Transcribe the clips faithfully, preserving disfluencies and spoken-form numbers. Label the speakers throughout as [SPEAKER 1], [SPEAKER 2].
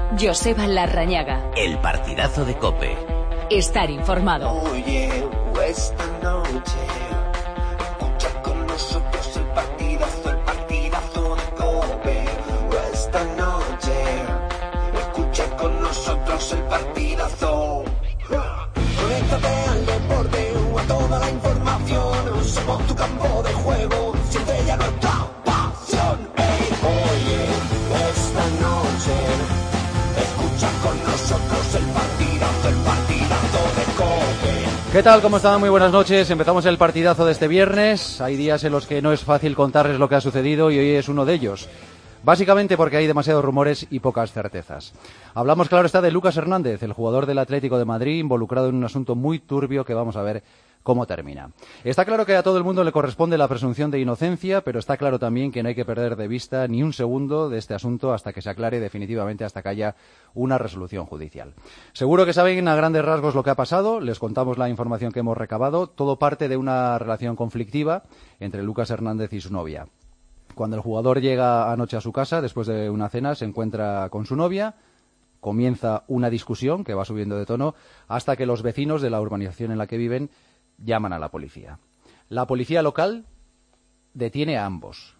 [SPEAKER 1] Joseba Larrañaga.
[SPEAKER 2] El partidazo de COPE.
[SPEAKER 1] Estar informado.
[SPEAKER 3] Oye, esta noche escucha con nosotros el partidazo, el partidazo de COPE. Esta noche escucha con nosotros el partidazo. Conéctate al deporte o a toda la información. Somos tu campo de juego, siempre ya nuestra pasión. Hey, oye, esta noche escucha con nosotros el partidazo, el partidazo de COPE.
[SPEAKER 4] ¿Qué tal? ¿Cómo están? Muy buenas noches. Empezamos el partidazo de este viernes. Hay días en los que no es fácil contarles lo que ha sucedido y hoy es uno de ellos. Básicamente porque hay demasiados rumores y pocas certezas. Hablamos, claro está, de Lucas Hernández, el jugador del Atlético de Madrid, involucrado en un asunto muy turbio que vamos a ver cómo termina. Está claro que a todo el mundo le corresponde la presunción de inocencia, pero está claro también que no hay que perder de vista ni un segundo de este asunto hasta que se aclare definitivamente, hasta que haya una resolución judicial. Seguro que saben a grandes rasgos lo que ha pasado, les contamos la información que hemos recabado. Todo parte de una relación conflictiva entre Lucas Hernández y su novia. Cuando el jugador llega anoche a su casa, después de una cena, se encuentra con su novia, comienza una discusión que va subiendo de tono hasta que los vecinos de la urbanización en la que viven llaman a la policía. La policía local detiene a ambos,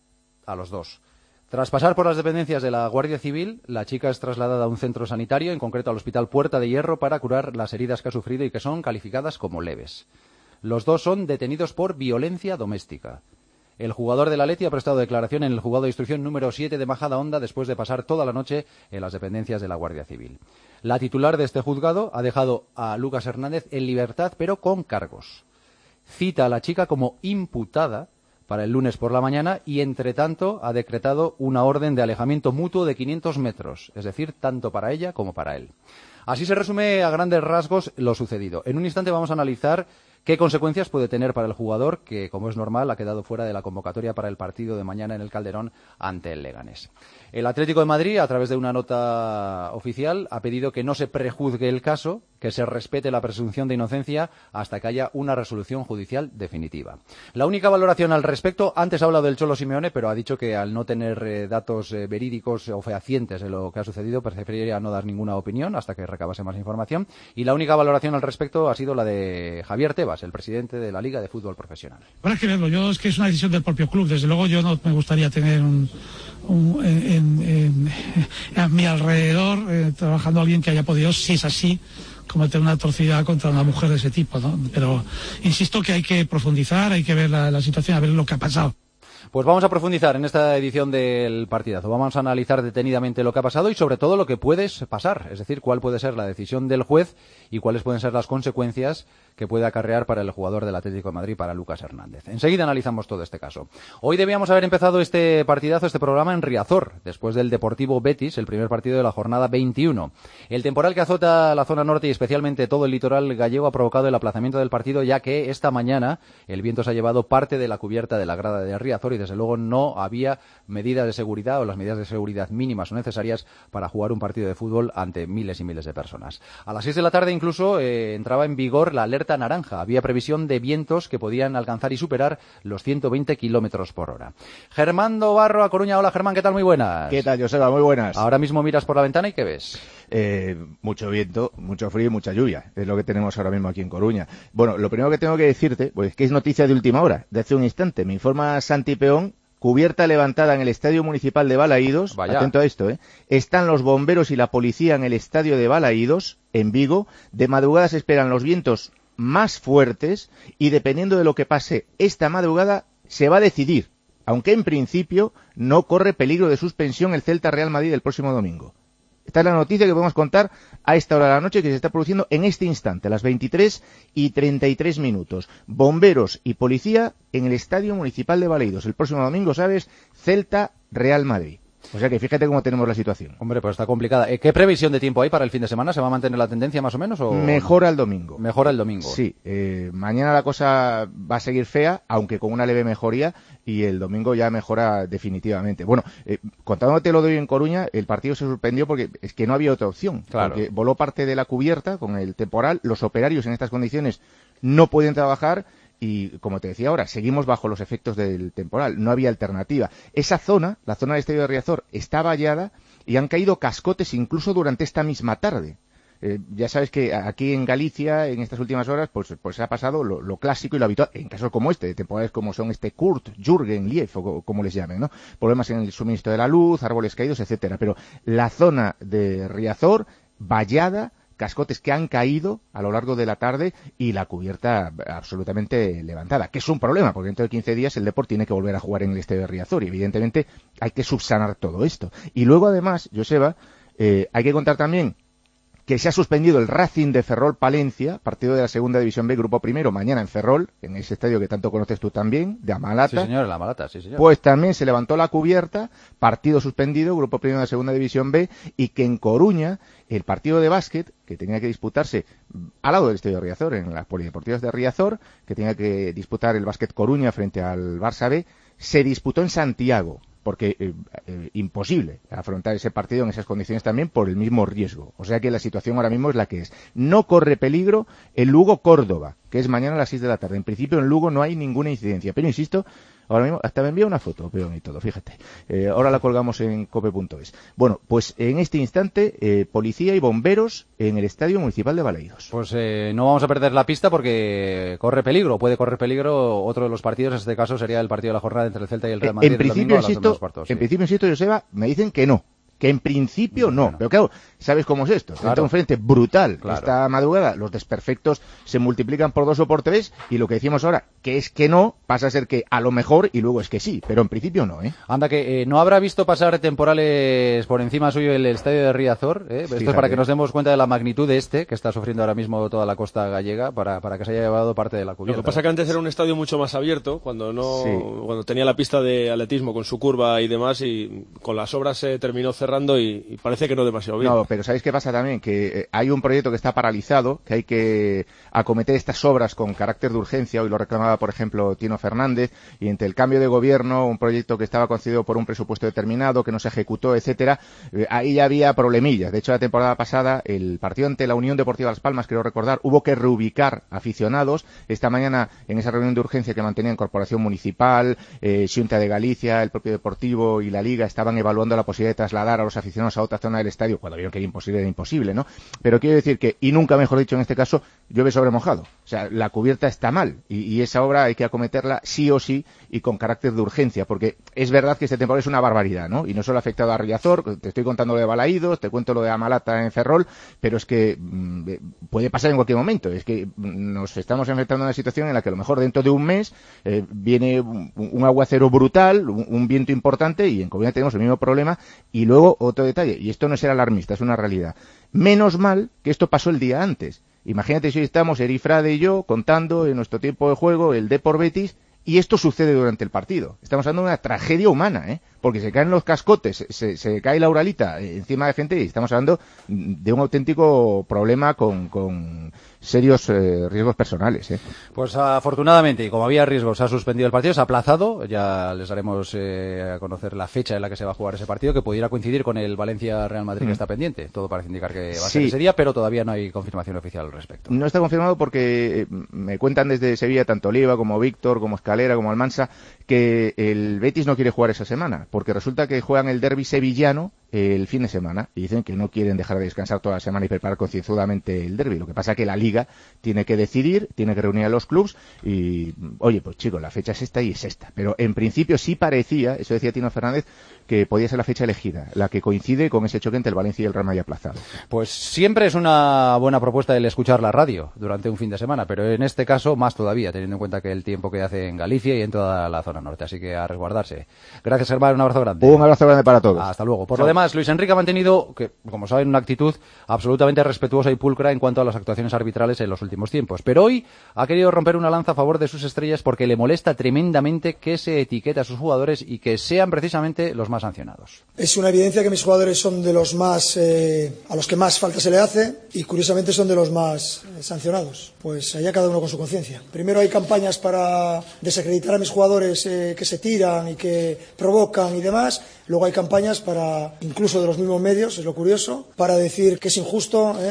[SPEAKER 4] a los dos. Tras pasar por las dependencias de la Guardia Civil, la chica es trasladada a un centro sanitario, en concreto al Hospital Puerta de Hierro, para curar las heridas que ha sufrido y que son calificadas como leves. Los dos son detenidos por violencia doméstica. El jugador del Atleti ha prestado declaración en el juzgado de instrucción número siete de Majadahonda después de pasar toda la noche en las dependencias de la Guardia Civil. La titular de este juzgado ha dejado a Lucas Hernández en libertad, pero con cargos. Cita a la chica como imputada para el lunes por la mañana y, entre tanto, ha decretado una orden de alejamiento mutuo de quinientos metros, es decir, tanto para ella como para él. Así se resume a grandes rasgos lo sucedido. En un instante vamos a analizar qué consecuencias puede tener para el jugador, que, como es normal, ha quedado fuera de la convocatoria para el partido de mañana en el Calderón ante el Leganés. El Atlético de Madrid, a través de una nota oficial, ha pedido que no se prejuzgue el caso, que se respete la presunción de inocencia hasta que haya una resolución judicial definitiva. La única valoración al respecto, antes ha hablado del Cholo Simeone, pero ha dicho que al no tener eh, datos eh, verídicos o fehacientes de lo que ha sucedido, preferiría no dar ninguna opinión hasta que recabase más información. Y la única valoración al respecto ha sido la de Javier Tebas, el presidente de la Liga de Fútbol Profesional.
[SPEAKER 5] Habrá que verlo. Yo es que es una decisión del propio club. Desde luego yo no me gustaría tener un, un, en, en, en, a mi alrededor eh, trabajando alguien que haya podido, si es así, cometer una atrocidad contra una mujer de ese tipo, ¿no? Pero insisto que hay que profundizar, hay que ver la, la situación, a ver lo que ha pasado.
[SPEAKER 4] Pues vamos a profundizar en esta edición del partidazo. Vamos a analizar detenidamente lo que ha pasado y sobre todo lo que puede pasar, es decir, cuál puede ser la decisión del juez y cuáles pueden ser las consecuencias que puede acarrear para el jugador del Atlético de Madrid, para Lucas Hernández. Enseguida analizamos todo este caso. Hoy debíamos haber empezado este partidazo, este programa en Riazor, después del Deportivo Betis, el primer partido de la jornada veintiuno. El temporal que azota la zona norte y especialmente todo el litoral gallego ha provocado el aplazamiento del partido, ya que esta mañana el viento se ha llevado parte de la cubierta de la grada de Riazor y desde luego no había medidas de seguridad o las medidas de seguridad mínimas o necesarias para jugar un partido de fútbol ante miles y miles de personas. A las seis de la tarde incluso eh, entraba en vigor la alerta naranja. Había previsión de vientos que podían alcanzar y superar los ciento veinte kilómetros por hora. Germán Barro, a Coruña. Hola, Germán, ¿qué tal? Muy buenas.
[SPEAKER 6] ¿Qué tal, Joseba? Muy buenas.
[SPEAKER 4] Ahora mismo miras por la ventana y ¿qué ves?
[SPEAKER 6] Eh, mucho viento, mucho frío y mucha lluvia. Es lo que tenemos ahora mismo aquí en Coruña. Bueno, lo primero que tengo que decirte, pues es que es noticia de última hora, de hace un instante. Me informa Santi Peón. Cubierta levantada en el Estadio Municipal de Balaídos. Vaya. Atento a esto, ¿eh? Están los bomberos y la policía en el Estadio de Balaídos, en Vigo. De madrugada se esperan los vientos más fuertes y dependiendo de lo que pase esta madrugada se va a decidir, aunque en principio no corre peligro de suspensión el Celta Real Madrid el próximo domingo. Esta es la noticia que podemos contar a esta hora de la noche que se está produciendo en este instante, a las veintitrés y treinta y tres minutos. Bomberos y policía en el Estadio Municipal de Balaídos. El próximo domingo, ¿sabes? Celta Real Madrid. O sea que fíjate cómo tenemos la situación.
[SPEAKER 4] Hombre, pues está complicada. ¿Qué previsión de tiempo hay para el fin de semana? ¿Se va a mantener la tendencia más o menos? O...
[SPEAKER 6] Mejora el domingo.
[SPEAKER 4] Mejora el domingo.
[SPEAKER 6] Sí. Eh, mañana la cosa va a seguir fea, aunque con una leve mejoría, y el domingo ya mejora definitivamente. Bueno, eh, contándote lo de hoy en Coruña, el partido se suspendió porque es que no había otra opción.
[SPEAKER 4] Claro.
[SPEAKER 6] Porque voló parte de la cubierta con el temporal, los operarios en estas condiciones no pueden trabajar y, como te decía ahora, seguimos bajo los efectos del temporal, no había alternativa. Esa zona, la zona del Estadio de Riazor, está vallada y han caído cascotes incluso durante esta misma tarde. Eh, ya sabes que aquí en Galicia, en estas últimas horas, pues, pues ha pasado lo, lo clásico y lo habitual, en casos como este, de temporales como son este Kurt, Jürgen, Lief, o como les llamen, ¿no? Problemas en el suministro de la luz, árboles caídos, etcétera. Pero la zona de Riazor, vallada, cascotes que han caído a lo largo de la tarde y la cubierta absolutamente levantada, que es un problema, porque dentro de quince días el Depor tiene que volver a jugar en el Estadio de Riazor y evidentemente hay que subsanar todo esto. Y luego además, Joseba, eh, hay que contar también que se ha suspendido el Racing de Ferrol Palencia, partido de la Segunda División B, Grupo Primero, mañana en Ferrol, en ese estadio que tanto conoces tú también, de Amalata.
[SPEAKER 4] Sí, señor, el Amalata, sí, señor.
[SPEAKER 6] Pues también se levantó la cubierta, partido suspendido, Grupo Primero de la Segunda División B, y que en Coruña, el partido de básquet, que tenía que disputarse al lado del Estadio de Riazor, en las polideportivas de Riazor, que tenía que disputar el básquet Coruña frente al Barça B, se disputó en Santiago, porque eh, eh, imposible afrontar ese partido en esas condiciones también por el mismo riesgo. O sea que la situación ahora mismo es la que es. No corre peligro el Lugo-Córdoba, que es mañana a las seis de la tarde. En principio en Lugo no hay ninguna incidencia, pero insisto, ahora mismo hasta me envía una foto, peón y todo, fíjate. Eh, ahora la colgamos en cope punto es. Bueno, pues en este instante, eh, policía y bomberos en el Estadio Municipal de Balaídos.
[SPEAKER 4] Pues eh, no vamos a perder la pista porque corre peligro, puede correr peligro otro de los partidos, en este caso sería el partido de la jornada entre el Celta y el Real Madrid.
[SPEAKER 6] En principio, insisto, cuartos, sí. en principio, insisto, Joseba, me dicen que no. Que en principio no, no, pero claro, ¿sabes cómo es esto? Claro. Un frente brutal. Claro. Esta madrugada los desperfectos se multiplican por dos o por tres y lo que decimos ahora, que es que no, pasa a ser que a lo mejor y luego es que sí, pero en principio no, ¿eh?
[SPEAKER 4] Anda, que eh, no habrá visto pasar temporales por encima suyo el estadio de Riazor, ¿eh? Esto Fíjate. Es para que nos demos cuenta de la magnitud de este, que está sufriendo ahora mismo toda la costa gallega, para, para que se haya llevado parte de la cubierta.
[SPEAKER 2] Lo que pasa es que antes era un estadio mucho más abierto, cuando no, sí. cuando tenía la pista de atletismo con su curva y demás, y con las obras se terminó cerrando y, y parece que no demasiado bien.
[SPEAKER 6] No, pero ¿sabéis qué pasa también? Que eh, hay un proyecto que está paralizado, que hay que acometer estas obras con carácter de urgencia. Hoy lo reclamaba, por ejemplo, Tino Fernández, y entre el cambio de gobierno, un proyecto que estaba concedido por un presupuesto determinado, que no se ejecutó, etcétera, eh, ahí ya había problemillas. De hecho, la temporada pasada, el partido ante la Unión Deportiva Las Palmas, creo recordar, hubo que reubicar aficionados. Esta mañana, en esa reunión de urgencia que mantenían Corporación Municipal, eh, Xunta de Galicia, el propio Deportivo y la Liga, estaban evaluando la posibilidad de trasladar a los aficionados a otra zona del estadio, cuando vieron que era imposible, era imposible, ¿no? Pero quiero decir que, y nunca mejor dicho en este caso, llueve sobre mojado. O sea, la cubierta está mal, y, y esa obra hay que acometerla sí o sí, y con carácter de urgencia, porque es verdad que este temporal es una barbaridad, ¿no? Y no solo ha afectado a Riazor, te estoy contando lo de Balaídos, te cuento lo de Amalata en Ferrol, pero es que mmm, puede pasar en cualquier momento. Es que nos estamos enfrentando a una situación en la que a lo mejor dentro de un mes eh, viene un, un aguacero brutal, un, un viento importante, y en Coruña tenemos el mismo problema. Y luego otro detalle, y esto no es ser alarmista, es una realidad. Menos mal que esto pasó el día antes. Imagínate si hoy estamos Eri Frade y yo contando en nuestro tiempo de juego el Depor Betis, y esto sucede durante el partido. Estamos hablando de una tragedia humana, ¿eh? Porque se caen los cascotes, se, se cae la Uralita encima de gente, y estamos hablando de un auténtico problema con, con serios eh, riesgos personales, ¿eh?
[SPEAKER 4] Pues afortunadamente, y como había riesgos, se ha suspendido el partido, se ha aplazado. Ya les daremos eh, a conocer la fecha en la que se va a jugar ese partido, que pudiera coincidir con el Valencia-Real Madrid, mm. que está pendiente. Todo parece indicar que va a ser sí. ese día, pero todavía no hay confirmación oficial al respecto.
[SPEAKER 6] No está confirmado porque me cuentan desde Sevilla, tanto Oliva como Víctor, como Escalera, como Almansa, que el Betis no quiere jugar esa semana, porque resulta que juegan el derbi sevillano el fin de semana, y dicen que no quieren dejar de descansar toda la semana y preparar concienzudamente el derbi. Lo que pasa es que la Liga tiene que decidir, tiene que reunir a los clubs y, oye, pues chicos, la fecha es esta y es esta. Pero en principio sí parecía, eso decía Tino Fernández, que podía ser la fecha elegida, la que coincide con ese choque entre el Valencia y el Real Madrid aplazado.
[SPEAKER 4] Pues siempre es una buena propuesta el escuchar la radio durante un fin de semana, pero en este caso más todavía, teniendo en cuenta que el tiempo que hace en Galicia y en toda la zona norte. Así que a resguardarse. Gracias, Germán, un abrazo grande.
[SPEAKER 6] Un abrazo grande para todos.
[SPEAKER 4] Hasta luego. Por Chao. Lo demás, Luis Enrique ha mantenido, que como saben, una actitud absolutamente respetuosa y pulcra en cuanto a las actuaciones arbitrales en los últimos tiempos. Pero hoy ha querido romper una lanza a favor de sus estrellas porque le molesta tremendamente que se etiquete a sus jugadores y que sean precisamente los más sancionados.
[SPEAKER 7] Es una evidencia que mis jugadores son de los más eh, a los que más falta se le hace, y curiosamente son de los más eh, sancionados. Pues allá cada uno con su conciencia. Primero hay campañas para desacreditar a mis jugadores eh, que se tiran y que provocan y demás. Luego hay campañas para, incluso de los mismos medios, es lo curioso, para decir que es injusto, ¿eh?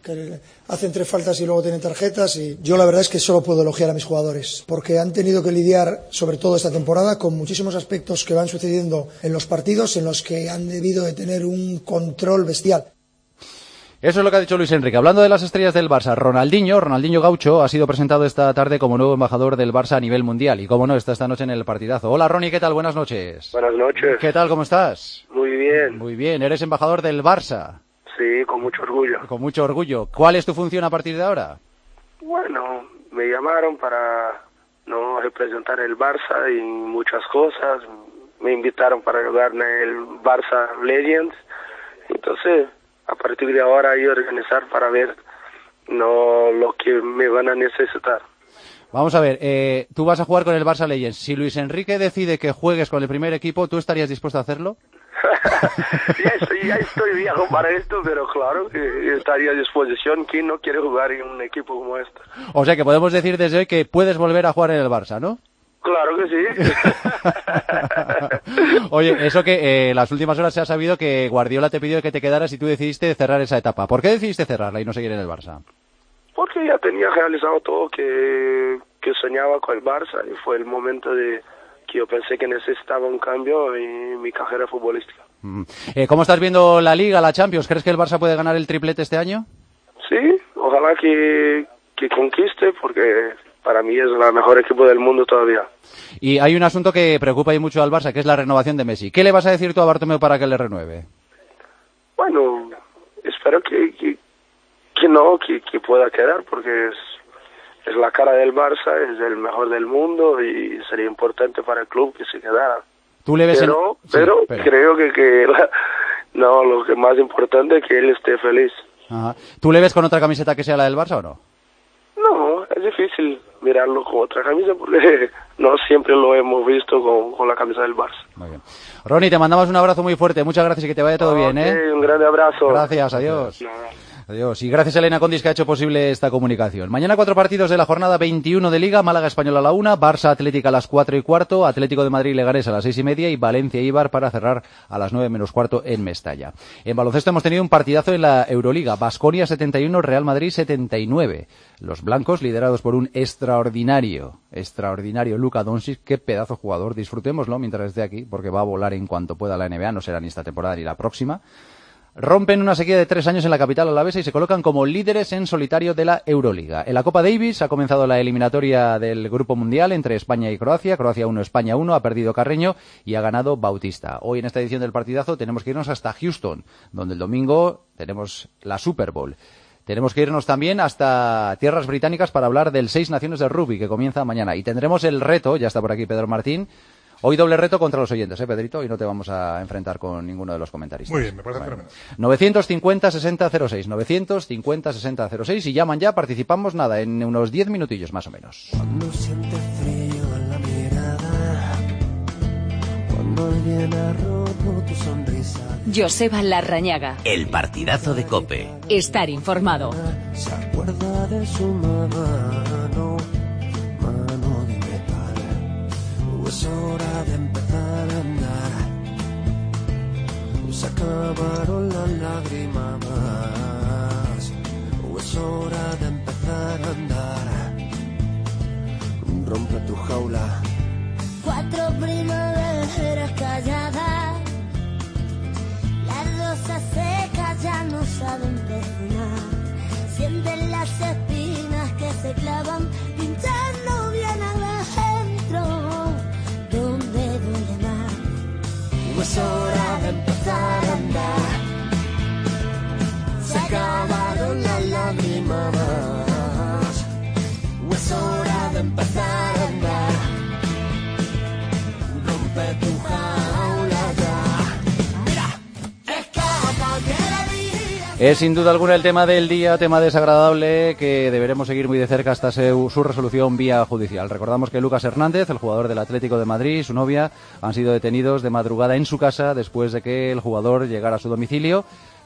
[SPEAKER 7] que hacen tres faltas y luego tienen tarjetas, y yo la verdad es que solo puedo elogiar a mis jugadores, porque han tenido que lidiar, sobre todo esta temporada, con muchísimos aspectos que van sucediendo en los partidos en los que han debido de tener un control bestial.
[SPEAKER 4] Eso es lo que ha dicho Luis Enrique. Hablando de las estrellas del Barça, Ronaldinho, Ronaldinho Gaucho, ha sido presentado esta tarde como nuevo embajador del Barça a nivel mundial. Y cómo no, está esta noche en el partidazo. Hola Ronnie, ¿qué tal? Buenas noches.
[SPEAKER 8] Buenas noches.
[SPEAKER 4] ¿Qué tal? ¿Cómo estás?
[SPEAKER 8] Muy bien.
[SPEAKER 4] Muy bien, eres embajador del Barça.
[SPEAKER 8] Sí, con mucho orgullo.
[SPEAKER 4] Con mucho orgullo. ¿Cuál es tu función a partir de ahora?
[SPEAKER 8] Bueno, me llamaron para no representar el Barça y muchas cosas. Me invitaron para jugar en el Barça Legends. Entonces, a partir de ahora hay que organizar para ver no lo que me van a necesitar.
[SPEAKER 4] Vamos a ver, eh, tú vas a jugar con el Barça Legends. Si Luis Enrique decide que juegues con el primer equipo, ¿tú estarías dispuesto a hacerlo?
[SPEAKER 8] ya, estoy, ya estoy viejo para esto, pero claro que estaría a disposición. ¿Quién no quiere jugar en un equipo como este?
[SPEAKER 4] O sea que podemos decir desde hoy que puedes volver a jugar en el Barça, ¿no?
[SPEAKER 8] Claro que sí.
[SPEAKER 4] Oye, eso que eh, las últimas horas se ha sabido que Guardiola te pidió que te quedaras y tú decidiste cerrar esa etapa. ¿Por qué decidiste cerrarla y no seguir en el Barça?
[SPEAKER 8] Porque ya tenía realizado todo que, que soñaba con el Barça y fue el momento de que yo pensé que necesitaba un cambio en mi carrera futbolística.
[SPEAKER 4] Mm. Eh, ¿Cómo estás viendo la Liga, la Champions? ¿Crees que el Barça puede ganar el triplete este año?
[SPEAKER 8] Sí, ojalá que, que conquiste porque para mí es el mejor equipo del mundo todavía.
[SPEAKER 4] Y hay un asunto que preocupa y mucho al Barça, que es la renovación de Messi. ¿Qué le vas a decir tú a Bartomeu para que le renueve?
[SPEAKER 8] Bueno, espero que, que, que no, que, que pueda quedar, porque es, es la cara del Barça, es el mejor del mundo y sería importante para el club que se quedara.
[SPEAKER 4] ¿Tú le ves
[SPEAKER 8] pero
[SPEAKER 4] en...
[SPEAKER 8] pero,
[SPEAKER 4] sí, pero
[SPEAKER 8] creo que, que la, no, lo que más importante es que él esté feliz.
[SPEAKER 4] Ajá. ¿Tú le ves con otra camiseta que sea la del Barça o no?
[SPEAKER 8] No, es difícil mirarlo con otra camisa porque no siempre lo hemos visto con, con la camisa del Barça.
[SPEAKER 4] Muy bien. Ronnie, te mandamos un abrazo muy fuerte. Muchas gracias y que te vaya todo
[SPEAKER 8] okay,
[SPEAKER 4] bien, ¿eh?
[SPEAKER 8] Un grande abrazo.
[SPEAKER 4] Gracias, adiós. Nada. Adiós. Y gracias a Elena Condis que ha hecho posible esta comunicación. Mañana cuatro partidos de la jornada veintiuno de Liga. Málaga Español a la una, Barça Atlético a las cuatro y cuarto, Atlético de Madrid Leganés a las seis y media y Valencia Eibar para cerrar a las nueve menos cuarto en Mestalla. En baloncesto hemos tenido un partidazo en la Euroliga. Baskonia setenta y uno, Real Madrid setenta y nueve. Los blancos liderados por un extraordinario, extraordinario Luka Doncic. Qué pedazo jugador. Disfrutémoslo mientras esté aquí porque va a volar en cuanto pueda la N B A. No será ni esta temporada ni la próxima. Rompen una sequía de tres años en la capital alavesa y se colocan como líderes en solitario de la Euroliga. En la Copa Davis ha comenzado la eliminatoria del Grupo Mundial entre España y Croacia. Croacia uno, España uno, ha perdido Carreño y ha ganado Bautista. Hoy en esta edición del partidazo tenemos que irnos hasta Houston, donde el domingo tenemos la Super Bowl. Tenemos que irnos también hasta tierras británicas para hablar del Seis Naciones de Rugby, que comienza mañana. Y tendremos el reto, ya está por aquí Pedro Martín. Hoy doble reto contra los oyentes, ¿eh, Pedrito? Y no te vamos a enfrentar con ninguno de los comentaristas.
[SPEAKER 9] Muy bien, me parece fenomenal.
[SPEAKER 4] novecientos cincuenta sesenta cero seis, novecientos cincuenta sesenta cero seis y llaman ya, participamos, nada, en unos diez minutillos más o menos.
[SPEAKER 3] Cuando sientes frío en la mirada, cuando alguien ha roto tu sonrisa.
[SPEAKER 1] Joseba Larrañaga.
[SPEAKER 10] El partidazo de COPE.
[SPEAKER 1] Estar informado.
[SPEAKER 3] Se acuerda de su mano, mano de metal. Es hora de empezar a andar. Se acabaron las lágrimas. Es hora de empezar a andar. Rompe tu jaula.
[SPEAKER 11] Cuatro primaveras calladas. Las rosas secas ya no saben perdonar. Sienten las espinas que se clavan pinchando bien adentro, donde duele más. Es hora de empezar a andar. Se acabaron las lágrimas. Es hora de empezar a andar. Rompe tu jaula ya. Mira, escapa que la vida.
[SPEAKER 4] Es sin duda alguna el tema del día, tema desagradable que deberemos seguir muy de cerca hasta su, su resolución vía judicial. Recordamos que Lucas Hernández, el jugador del Atlético de Madrid, y su novia han sido detenidos de madrugada en su casa después de que el jugador llegara a su domicilio.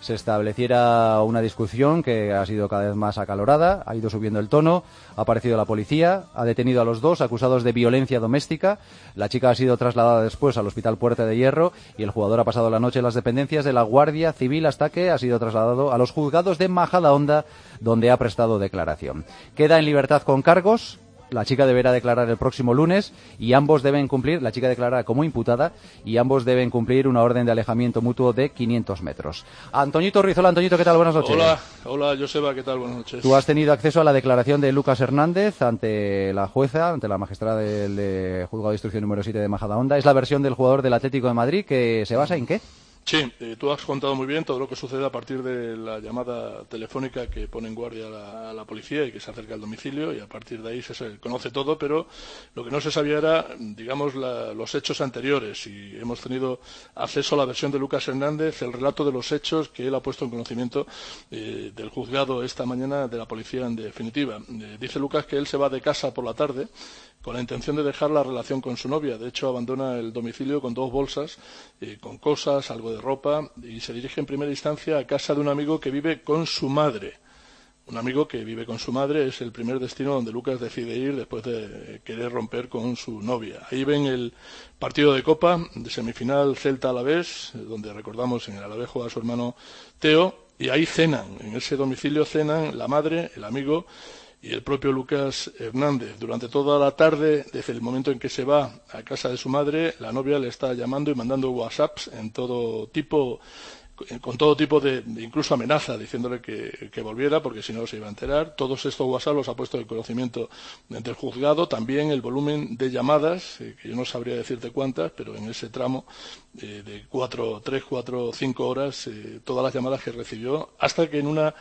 [SPEAKER 4] se estableciera una discusión que ha sido cada vez más acalorada, ha ido subiendo el tono, ha aparecido la policía, ha detenido a los dos acusados de violencia doméstica, la chica ha sido trasladada después al Hospital Puerta de Hierro y el jugador ha pasado la noche en las dependencias de la Guardia Civil hasta que ha sido trasladado a los juzgados de Majadahonda, donde ha prestado declaración. Queda en libertad con cargos. La chica deberá declarar el próximo lunes y ambos deben cumplir, la chica declarará como imputada y ambos deben cumplir una orden de alejamiento mutuo de quinientos metros. Antoñito Ruiz, hola Antoñito, ¿qué tal? Buenas noches.
[SPEAKER 9] Hola, hola Joseba, ¿qué tal? Buenas noches.
[SPEAKER 4] Tú has tenido acceso a la declaración de Lucas Hernández ante la jueza, ante la magistrada del de Juzgado de Instrucción número siete de Majadahonda. Es la versión del jugador del Atlético de Madrid que se basa en ¿qué?
[SPEAKER 9] Sí, eh, tú has contado muy bien todo lo que sucede a partir de la llamada telefónica que pone en guardia a la, a la policía y que se acerca al domicilio, y a partir de ahí se, se conoce todo, pero lo que no se sabía era, digamos, la, los hechos anteriores, y hemos tenido acceso a la versión de Lucas Hernández, el relato de los hechos que él ha puesto en conocimiento eh, del juzgado esta mañana, de la policía en definitiva. Eh, dice Lucas que él se va de casa por la tarde con la intención de dejar la relación con su novia. De hecho, abandona el domicilio con dos bolsas, eh, con cosas, algo de ropa, y se dirige en primera instancia a casa de un amigo que vive con su madre. Un amigo que vive con su madre es el primer destino donde Lucas decide ir después de querer romper con su novia. Ahí ven el partido de Copa, de semifinal Celta-Alavés, donde recordamos en el Alavés juega a su hermano Teo, y ahí cenan, en ese domicilio cenan la madre, el amigo y el propio Lucas Hernández. Durante toda la tarde, desde el momento en que se va a casa de su madre, la novia le está llamando y mandando WhatsApps en todo tipo, con todo tipo de, incluso amenaza, diciéndole que, que volviera, porque si no se iba a enterar. Todos estos WhatsApp los ha puesto en conocimiento del juzgado. También el volumen de llamadas, eh, que yo no sabría decirte cuántas, pero en ese tramo eh, de cuatro, tres, cuatro, cinco horas, eh, todas las llamadas que recibió, hasta que en una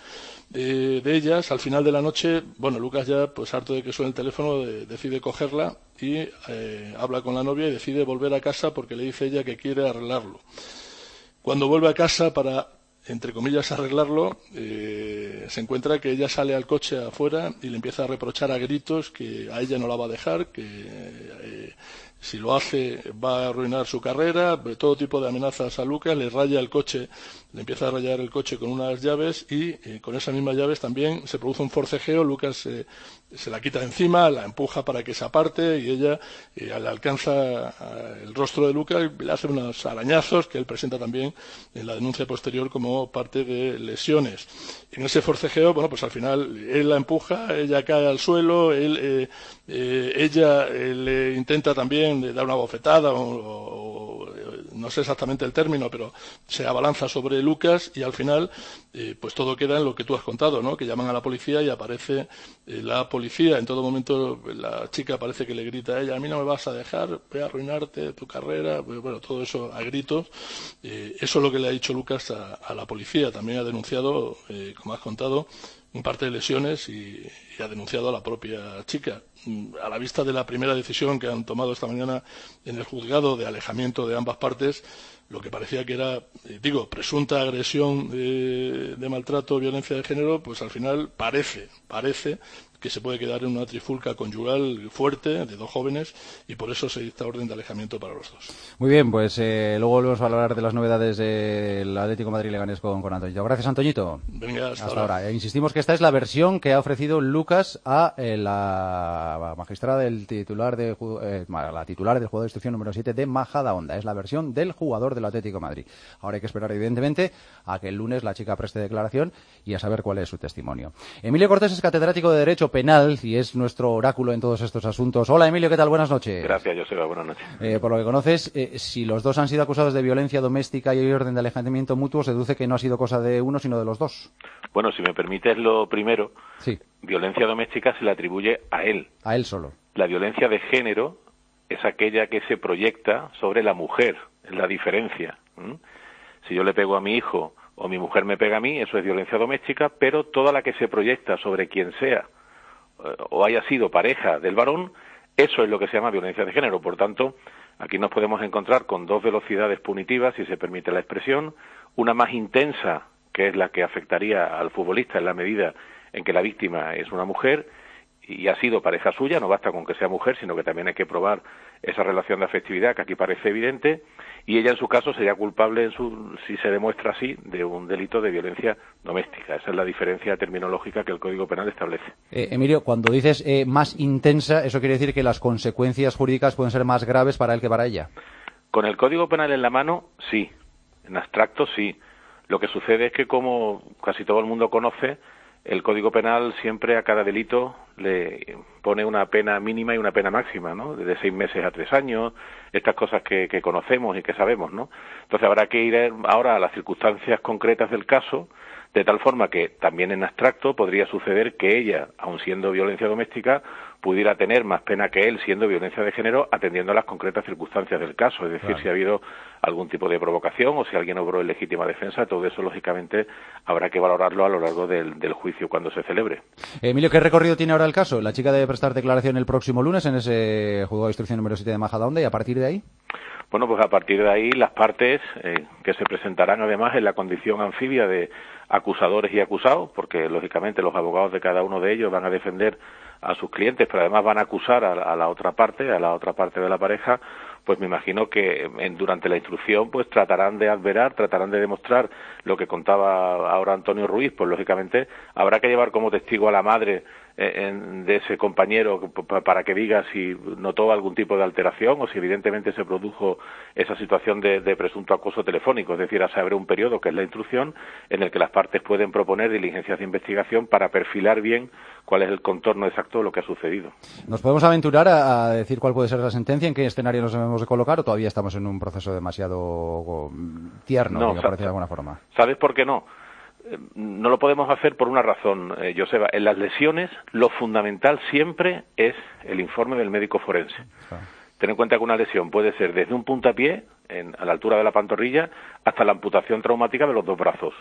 [SPEAKER 9] eh, de ellas, al final de la noche, bueno, Lucas ya, pues harto de que suene el teléfono, de, decide cogerla y eh, habla con la novia y decide volver a casa porque le dice ella que quiere arreglarlo. Cuando vuelve a casa para, entre comillas, arreglarlo, eh, se encuentra que ella sale al coche afuera y le empieza a reprochar a gritos que a ella no la va a dejar, que eh, si lo hace va a arruinar su carrera, todo tipo de amenazas a Lucas, le raya el coche, le empieza a rayar el coche con unas llaves y eh, con esas mismas llaves también se produce un forcejeo. Lucas eh, se la quita de encima, la empuja para que se aparte y ella eh, le alcanza el rostro de Lucas y le hace unos arañazos que él presenta también en la denuncia posterior como parte de lesiones. En ese forcejeo, bueno, pues al final él la empuja, ella cae al suelo, él, eh, eh, ella eh, le intenta también de dar una bofetada o, o, o no sé exactamente el término, pero se abalanza sobre Lucas y al final eh, pues todo queda en lo que tú has contado, ¿no? Que llaman a la policía y aparece eh, la policía. En todo momento la chica parece que le grita a ella: a mí no me vas a dejar, voy a arruinarte tu carrera. Pues, bueno, todo eso a gritos. Eh, eso es lo que le ha dicho Lucas a, a la policía. También ha denunciado, eh, como has contado, un parte de lesiones y, y ha denunciado a la propia chica. A la vista de la primera decisión que han tomado esta mañana en el juzgado de alejamiento de ambas partes, lo que parecía que era, eh, digo, presunta agresión de, de maltrato o violencia de género, pues al final parece, parece que se puede quedar en una trifulca conyugal fuerte de dos jóvenes y por eso se dicta orden de alejamiento para los dos.
[SPEAKER 4] Muy bien, pues eh, luego volvemos a hablar de las novedades del Atlético de Madrid Leganés con, con Antoñito. Gracias, Antoñito.
[SPEAKER 9] Venga, hasta,
[SPEAKER 4] hasta
[SPEAKER 9] ahora.
[SPEAKER 4] ahora. Eh, insistimos que esta es la versión que ha ofrecido Lucas a eh, la magistrada del titular de eh, la titular del jugador de instrucción número siete de Majadahonda. Es la versión del jugador del Atlético de Madrid. Ahora hay que esperar, evidentemente, a que el lunes la chica preste declaración y a saber cuál es su testimonio. Emilio Cortés es catedrático de Derecho Penal y es nuestro oráculo en todos estos asuntos. Hola, Emilio, ¿qué tal? Buenas noches.
[SPEAKER 12] Gracias, Joseba, buenas noches.
[SPEAKER 4] Eh, por lo que conoces, eh, si los dos han sido acusados de violencia doméstica y hay orden de alejamiento mutuo, se deduce que no ha sido cosa de uno, sino de los dos.
[SPEAKER 12] Bueno, si me permites lo primero,
[SPEAKER 4] sí.
[SPEAKER 12] Violencia doméstica se le atribuye a él.
[SPEAKER 4] A él solo.
[SPEAKER 12] La violencia de género es aquella que se proyecta sobre la mujer, es la diferencia. ¿Mm? Si yo le pego a mi hijo o mi mujer me pega a mí, eso es violencia doméstica, pero toda la que se proyecta sobre quien sea o haya sido pareja del varón, eso es lo que se llama violencia de género. Por tanto, aquí nos podemos encontrar con dos velocidades punitivas, si se permite la expresión, una más intensa, que es la que afectaría al futbolista en la medida en que la víctima es una mujer, y ha sido pareja suya, no basta con que sea mujer, sino que también hay que probar esa relación de afectividad que aquí parece evidente, y ella en su caso sería culpable, en su, si se demuestra así, de un delito de violencia doméstica. Esa es la diferencia terminológica que el Código Penal establece.
[SPEAKER 4] Eh, Emilio, cuando dices eh, más intensa, ¿eso quiere decir que las consecuencias jurídicas pueden ser más graves para él que para ella?
[SPEAKER 12] Con el Código Penal en la mano, sí. En abstracto, sí. Lo que sucede es que, como casi todo el mundo conoce, el Código Penal siempre a cada delito le pone una pena mínima y una pena máxima, ¿no? De seis meses a tres años, estas cosas que, que conocemos y que sabemos, ¿no? Entonces habrá que ir ahora a las circunstancias concretas del caso, de tal forma que también en abstracto podría suceder que ella, aun siendo violencia doméstica, pudiera tener más pena que él siendo violencia de género, atendiendo a las concretas circunstancias del caso, es decir, claro, si ha habido algún tipo de provocación o si alguien obró en legítima defensa. Todo eso, lógicamente, habrá que valorarlo a lo largo del, del juicio cuando se celebre.
[SPEAKER 4] Emilio, ¿qué recorrido tiene ahora el caso? La chica debe prestar declaración el próximo lunes en ese juzgado de instrucción número siete de Majadahonda, y a partir de ahí...
[SPEAKER 12] Bueno, pues a partir de ahí las partes eh, que se presentarán además en la condición anfibia de acusadores y acusados, porque lógicamente los abogados de cada uno de ellos van a defender a sus clientes, pero además van a acusar a, a la otra parte, a la otra parte de la pareja. Pues me imagino que en, durante la instrucción pues tratarán de adverar, tratarán de demostrar lo que contaba ahora Antonio Ruiz. Pues lógicamente habrá que llevar como testigo a la madre eh, en, de ese compañero para que diga si notó algún tipo de alteración o si evidentemente se produjo esa situación de, de presunto acoso telefónico. Es decir, se abre un periodo, que es la instrucción, en el que las partes pueden proponer diligencias de investigación para perfilar bien cuál es el contorno exacto de lo que ha sucedido.
[SPEAKER 4] ¿Nos podemos aventurar a, a decir cuál puede ser la sentencia? ¿En qué escenario nos debemos de colocar? ¿O todavía estamos en un proceso demasiado tierno,
[SPEAKER 12] no,
[SPEAKER 4] digo, por decirlo de alguna forma?
[SPEAKER 12] ¿Sabes por qué no? No lo podemos hacer por una razón, eh, Joseba. En las lesiones lo fundamental siempre es el informe del médico forense. Claro. Ten en cuenta que una lesión puede ser desde un puntapié, en, a la altura de la pantorrilla, hasta la amputación traumática de los dos brazos.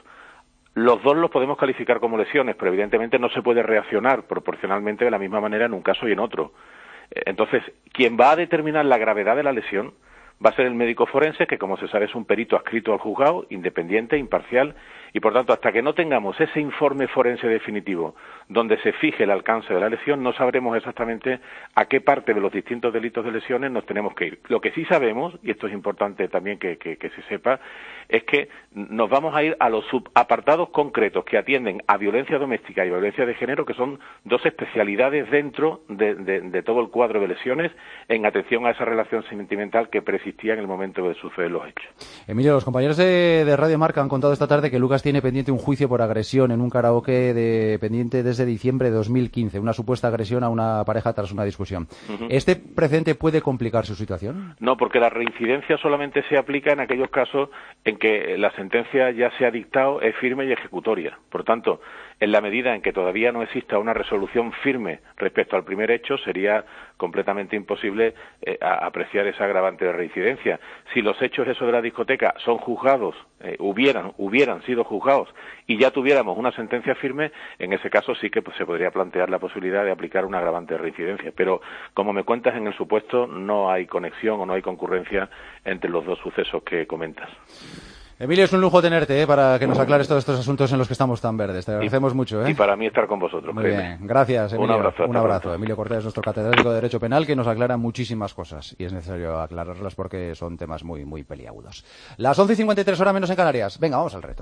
[SPEAKER 12] Los dos los podemos calificar como lesiones, pero evidentemente no se puede reaccionar proporcionalmente de la misma manera en un caso y en otro. Entonces, quien va a determinar la gravedad de la lesión va a ser el médico forense, que como se sabe es un perito adscrito al juzgado, independiente, imparcial, y por tanto hasta que no tengamos ese informe forense definitivo donde se fije el alcance de la lesión, no sabremos exactamente a qué parte de los distintos delitos de lesiones nos tenemos que ir. Lo que sí sabemos, y esto es importante también que, que, que se sepa, es que nos vamos a ir a los subapartados concretos que atienden a violencia doméstica y violencia de género, que son dos especialidades dentro de, de, de todo el cuadro de lesiones, en atención a esa relación sentimental que persistía en el momento de suceder los hechos.
[SPEAKER 4] Emilio, los compañeros de, de Radio Marca han contado esta tarde que Lucas tiene pendiente un juicio por agresión en un karaoke de, pendiente desde diciembre de dos mil quince, una supuesta agresión a una pareja tras una discusión. Uh-huh. ¿Este precedente puede complicar su situación?
[SPEAKER 12] No, porque la reincidencia solamente se aplica en aquellos casos en que la sentencia ya se ha dictado, es firme y ejecutoria. Por tanto, en la medida en que todavía no exista una resolución firme respecto al primer hecho, sería completamente imposible eh, a, apreciar esa agravante de reincidencia. Si los hechos esos de la discoteca son juzgados, eh, hubieran, hubieran sido juzgados y ya tuviéramos una sentencia firme, en ese caso sí que pues, se podría plantear la posibilidad de aplicar una agravante de reincidencia. Pero, como me cuentas, en el supuesto no hay conexión o no hay concurrencia entre los dos sucesos que comentas.
[SPEAKER 4] Emilio, es un lujo tenerte, ¿eh? Para que nos aclares todos estos asuntos en los que estamos tan verdes. Te agradecemos
[SPEAKER 12] y, mucho.
[SPEAKER 4] ¿eh?
[SPEAKER 12] Y para mí estar con vosotros.
[SPEAKER 4] Muy bien, gracias, Emilio.
[SPEAKER 12] Un abrazo.
[SPEAKER 4] Un abrazo. Emilio Cortés, nuestro catedrático de Derecho Penal, que nos aclara muchísimas cosas. Y es necesario aclararlas porque son temas muy, muy peliagudos. Las once y cincuenta y tres horas menos en Canarias. Venga, vamos al reto.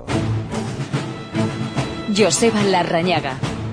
[SPEAKER 1] Joseba Larrañaga.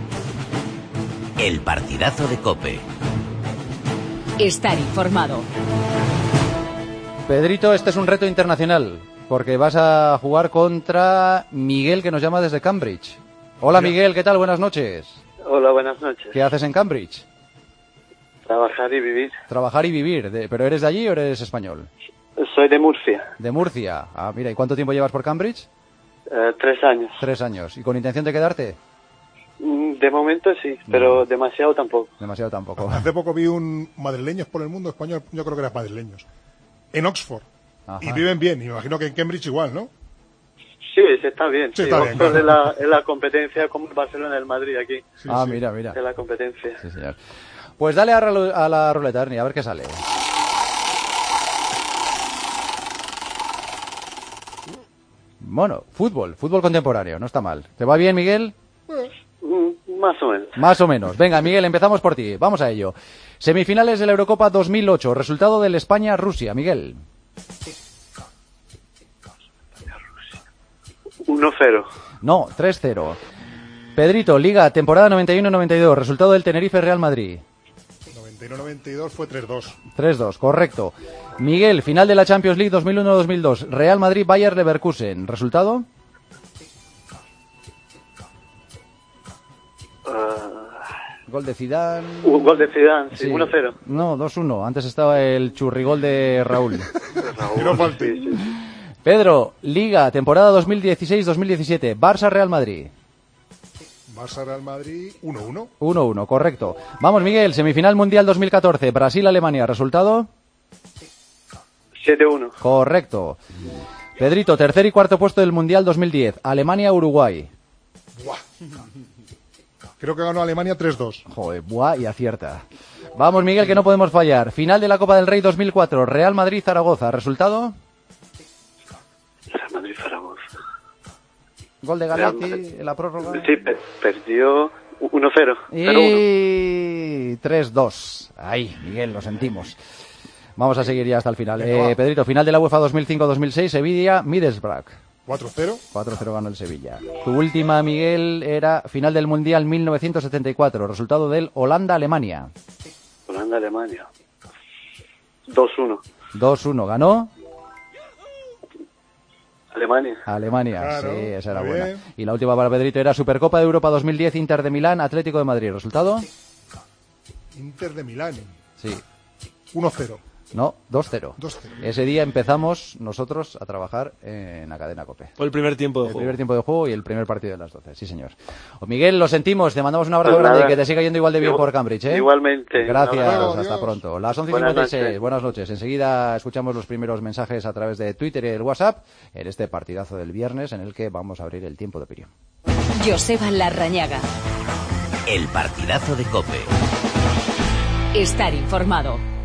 [SPEAKER 10] El partidazo de COPE.
[SPEAKER 1] Estar informado.
[SPEAKER 4] Pedrito, este es un reto internacional, porque vas a jugar contra Miguel, que nos llama desde Cambridge. Hola Miguel, ¿qué tal? Buenas noches.
[SPEAKER 13] Hola, buenas noches.
[SPEAKER 4] ¿Qué haces en Cambridge?
[SPEAKER 13] Trabajar y vivir.
[SPEAKER 4] Trabajar y vivir. De, ¿Pero eres de allí o eres español?
[SPEAKER 13] Soy de Murcia.
[SPEAKER 4] De Murcia. Ah, mira, ¿y cuánto tiempo llevas por Cambridge?
[SPEAKER 13] Eh, tres años.
[SPEAKER 4] Tres años. ¿Y con intención de quedarte?
[SPEAKER 13] De momento sí, pero no. demasiado tampoco.
[SPEAKER 4] Demasiado tampoco.
[SPEAKER 14] Hace poco vi un Madrileños por el Mundo español, yo creo que eran madrileños, en Oxford. Ajá. Y viven bien, y me imagino que en Cambridge igual, ¿no?
[SPEAKER 13] Sí, sí está bien. Sí, sí, está bien, claro. es, la, es la competencia como el Barcelona y el Madrid aquí.
[SPEAKER 4] Sí, ah, sí. mira, mira.
[SPEAKER 13] Es la competencia.
[SPEAKER 4] Sí, señor. Pues dale a, a la ruleta, Ernie, a ver qué sale. Bueno, fútbol, fútbol contemporáneo, no está mal. ¿Te va bien, Miguel?
[SPEAKER 13] Mm, Más o menos.
[SPEAKER 4] Más o menos. Venga, Miguel, empezamos por ti. Vamos a ello. Semifinales de la Eurocopa dos mil ocho. Resultado del España-Rusia. Miguel.
[SPEAKER 13] uno cero.
[SPEAKER 4] No, tres cero. Pedrito, Liga, temporada noventa y uno noventa y dos. Resultado del Tenerife-Real Madrid.
[SPEAKER 14] noventa y uno noventa y dos fue tres dos.
[SPEAKER 4] tres dos, correcto. Miguel, final de la Champions League dos mil uno dos mil dos. Real Madrid-Bayer Leverkusen. ¿Resultado?
[SPEAKER 13] Uh,
[SPEAKER 4] Gol de Zidane.
[SPEAKER 13] Uh, gol de Zidane, sí,
[SPEAKER 4] sí.
[SPEAKER 13] uno cero.
[SPEAKER 4] No, dos uno. Antes estaba el churrigol de Raúl.
[SPEAKER 13] Raúl no falte. Sí, sí.
[SPEAKER 4] Pedro, Liga, temporada dos mil dieciséis dos mil diecisiete. Barça-Real Madrid.
[SPEAKER 14] Barça-Real Madrid, uno uno.
[SPEAKER 4] uno uno, correcto. Vamos, Miguel, semifinal mundial dos mil catorce. Brasil-Alemania. ¿Resultado?
[SPEAKER 13] siete uno.
[SPEAKER 4] Correcto. Pedrito, tercer y cuarto puesto del mundial dos mil diez. Alemania-Uruguay.
[SPEAKER 14] Buah. Creo que ganó Alemania tres dos.
[SPEAKER 4] Joder, buah, y acierta. Vamos, Miguel, que no podemos fallar. Final de la Copa del Rey dos mil cuatro. Real Madrid-Zaragoza. ¿Resultado?
[SPEAKER 13] Real Madrid-Zaragoza.
[SPEAKER 4] Gol de Galetti en la prórroga.
[SPEAKER 13] Sí, per perdió uno cero.
[SPEAKER 4] Y tres dos. Ahí, Miguel, lo sentimos. Vamos a seguir ya hasta el final. Eh, Pedrito, final de la UEFA dos mil cinco dos mil seis. Sevilla-Middlesbrough.
[SPEAKER 14] cuatro cero.
[SPEAKER 4] cuatro cero ganó el Sevilla. Tu última, Miguel, era final del Mundial mil novecientos setenta y cuatro. Resultado del Holanda-Alemania.
[SPEAKER 13] Holanda-Alemania. dos uno.
[SPEAKER 4] dos uno. ¿Ganó?
[SPEAKER 13] Alemania.
[SPEAKER 4] Alemania,
[SPEAKER 14] Claro,
[SPEAKER 4] sí, esa era
[SPEAKER 14] muy
[SPEAKER 4] buena.
[SPEAKER 14] bien.
[SPEAKER 4] Y la última para Pedrito era Supercopa de Europa dos mil diez, Inter de Milán, Atlético de Madrid. ¿Resultado?
[SPEAKER 14] Inter de Milán.
[SPEAKER 4] Sí.
[SPEAKER 14] uno cero.
[SPEAKER 4] No, dos cero.
[SPEAKER 14] dos cero.
[SPEAKER 4] Ese día empezamos nosotros a trabajar en la cadena COPE.
[SPEAKER 2] Fue el primer tiempo de
[SPEAKER 4] el
[SPEAKER 2] juego.
[SPEAKER 4] El primer tiempo de juego y el primer partido de las doce, sí señor. O Miguel, lo sentimos, te mandamos un abrazo
[SPEAKER 13] Pues
[SPEAKER 4] grande
[SPEAKER 13] nada.
[SPEAKER 4] y que te siga yendo igual de bien
[SPEAKER 13] Igual-
[SPEAKER 4] por Cambridge, ¿eh?
[SPEAKER 13] Igualmente.
[SPEAKER 4] Gracias,
[SPEAKER 13] Un abrazo.
[SPEAKER 4] hasta
[SPEAKER 14] Adiós.
[SPEAKER 4] pronto. Las once y
[SPEAKER 13] Buenas
[SPEAKER 4] cincuenta y seis,
[SPEAKER 13] noches.
[SPEAKER 4] buenas noches. Enseguida escuchamos los primeros mensajes a través de Twitter y el WhatsApp en este partidazo del viernes en el que vamos a abrir el tiempo de opinión.
[SPEAKER 1] Joseba Larrañaga.
[SPEAKER 10] El partidazo de COPE.
[SPEAKER 1] Estar informado.